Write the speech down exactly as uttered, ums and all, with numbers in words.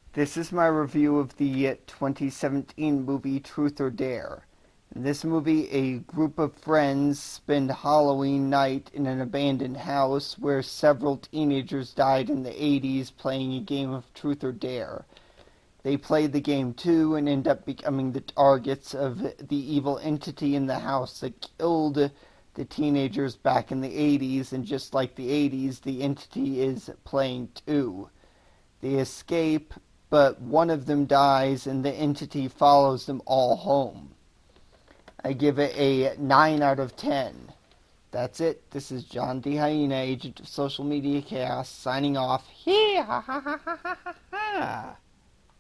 This is my review of the twenty seventeen movie Truth or Dare. In this movie, a group of friends spend Halloween night in an abandoned house where several teenagers died in the eighties playing a game of Truth or Dare. They play the game too and end up becoming the targets of the evil entity in the house that killed the teenagers back in the eighties, and just like the eighties, the entity is playing too. They escape, but one of them dies and the entity follows them all home. I give it a nine out of ten. That's it. This is John D. Hyena, agent of Social Media Chaos, signing off. Hee ha ha ha ha ha ha.